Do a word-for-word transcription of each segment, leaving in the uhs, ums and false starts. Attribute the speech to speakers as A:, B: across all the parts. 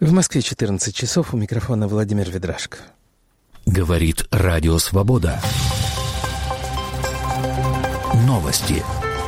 A: В Москве четырнадцать часов, у микрофона Владимир Ведрашко.
B: Говорит Радио Свобода. Новости.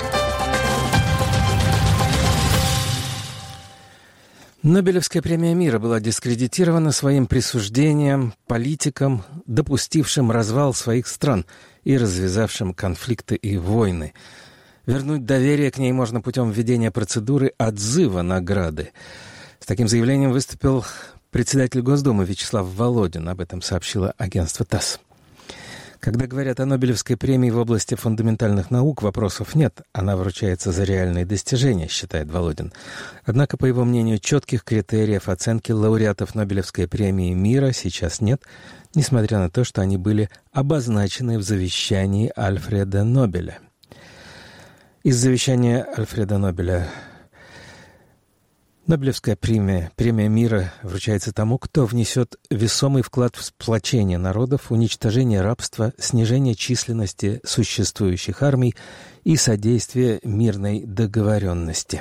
A: Нобелевская премия мира была дискредитирована своим присуждением политикам, допустившим развал своих стран и развязавшим конфликты и войны. Вернуть доверие к ней можно путем введения процедуры отзыва награды. С таким заявлением выступил председатель Госдумы Вячеслав Володин. Об этом сообщило агентство ТАСС. Когда говорят о Нобелевской премии в области фундаментальных наук, вопросов нет. Она вручается за реальные достижения, считает Володин. Однако, по его мнению, четких критериев оценки лауреатов Нобелевской премии мира сейчас нет, несмотря на то, что они были обозначены в завещании Альфреда Нобеля. Из завещания Альфреда Нобеля: Нобелевская премия, премия мира вручается тому, кто внесет весомый вклад в сплочение народов, уничтожение рабства, снижение численности существующих армий и содействие мирной договоренности.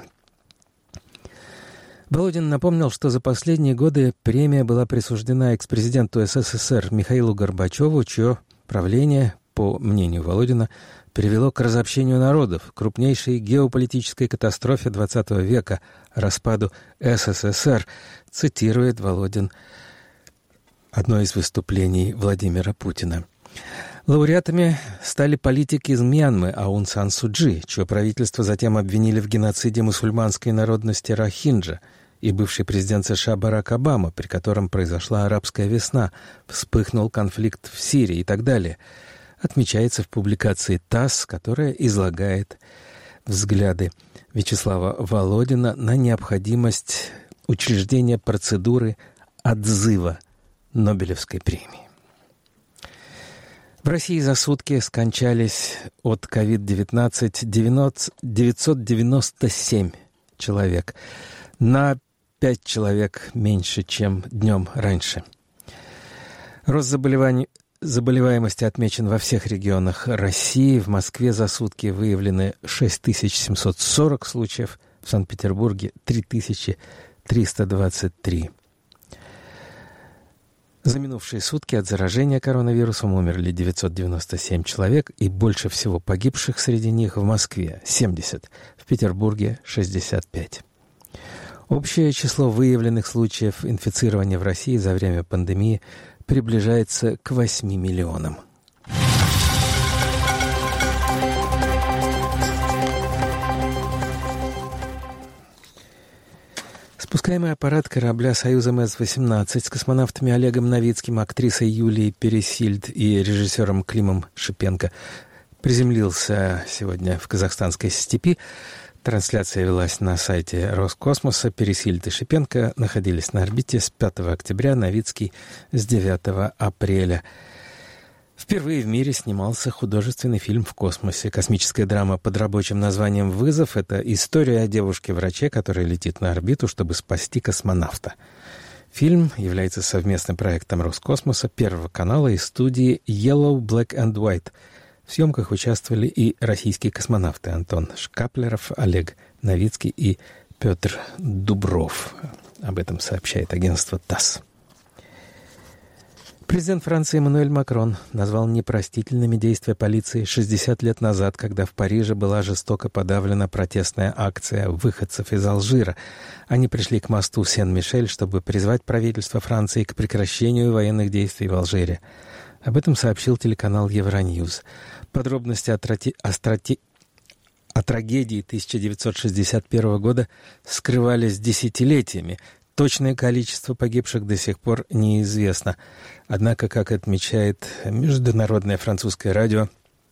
A: Володин напомнил, что за последние годы премия была присуждена экс-президенту СССР Михаилу Горбачеву, чье правление, по мнению Володина, привело к разобщению народов, крупнейшей геополитической катастрофе двадцатого века, распаду СССР, цитирует Володин одно из выступлений Владимира Путина. Лауреатами стали политики из Мьянмы Аун Сан Су Чжи, чье правительство затем обвинили в геноциде мусульманской народности рохинджа, и бывший президент США Барак Обама, при котором произошла арабская весна, вспыхнул конфликт в Сирии и так далее. Отмечается в публикации ТАСС, которая излагает взгляды Вячеслава Володина на необходимость учреждения процедуры отзыва Нобелевской премии. В России за сутки скончались от ковид девятнадцать девятьсот девяносто семь человек, на пять человек меньше, чем днем раньше. Рост заболеваний Заболеваемости отмечен во всех регионах России. В Москве за сутки выявлены шесть тысяч семьсот сорок случаев, в Санкт-Петербурге три тысячи триста двадцать три. За минувшие сутки от заражения коронавирусом умерли девятьсот девяносто семь человек, и больше всего погибших среди них в Москве — семьдесят, в Петербурге — шестьдесят пять. Общее число выявленных случаев инфицирования в России за время пандемии приближается к восьми миллионам. Спускаемый аппарат корабля «Союз эм эс восемнадцать» с космонавтами Олегом Новицким, актрисой Юлией Пересильд и режиссером Климом Шипенко приземлился сегодня в казахстанской степи. Трансляция велась на сайте Роскосмоса. Пересильд и Шипенко находились на орбите с пятого октября, Новицкий с девятого апреля. Впервые в мире снимался художественный фильм в космосе. Космическая драма под рабочим названием «Вызов» — это история о девушке-враче, которая летит на орбиту, чтобы спасти космонавта. Фильм является совместным проектом Роскосмоса, Первого канала и студии Yellow, Black and White. В съемках участвовали и российские космонавты Антон Шкаплеров, Олег Новицкий и Петр Дубров. Об этом сообщает агентство ТАСС. Президент Франции Эммануэль Макрон назвал непростительными действия полиции шестьдесят лет назад, когда в Париже была жестоко подавлена протестная акция выходцев из Алжира. Они пришли к мосту Сен-Мишель, чтобы призвать правительство Франции к прекращению военных действий в Алжире. Об этом сообщил телеканал Евроньюз. Подробности о, трати... о, страти... о трагедии тысяча девятьсот шестьдесят первого года скрывались десятилетиями. Точное количество погибших до сих пор неизвестно. Однако, как отмечает международное французское радио,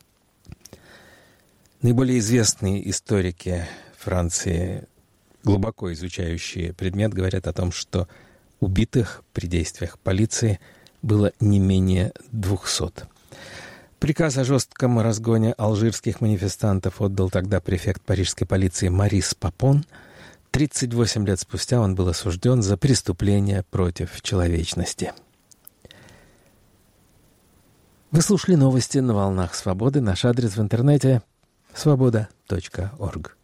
A: наиболее известные историки Франции, глубоко изучающие предмет, говорят о том, что убитых при действиях полиции было не менее двухсот. Приказ о жестком разгоне алжирских манифестантов отдал тогда префект парижской полиции Марис Папон. тридцать восемь лет спустя он был осужден за преступление против человечности. Вы слушали новости на волнах Свободы. Наш адрес в интернете — свобода точка орг.